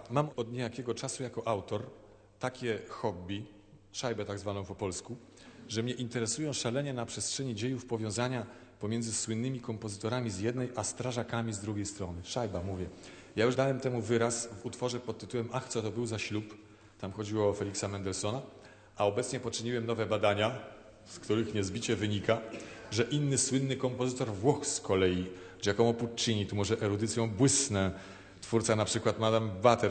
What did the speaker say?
Mam od niejakiego czasu jako autor takie hobby, szajbę tak zwaną po polsku, że mnie interesują szalenie na przestrzeni dziejów powiązania pomiędzy słynnymi kompozytorami z jednej, a strażakami z drugiej strony. Szajba, mówię. Ja już dałem temu wyraz w utworze pod tytułem Ach, co to był za ślub. Tam chodziło o Feliksa Mendelssohna, a obecnie poczyniłem nowe badania, z których niezbicie wynika, że inny słynny kompozytor Włoch z kolei, Giacomo Puccini, tu może erudycją błysnę, twórca na przykład Madame Butter,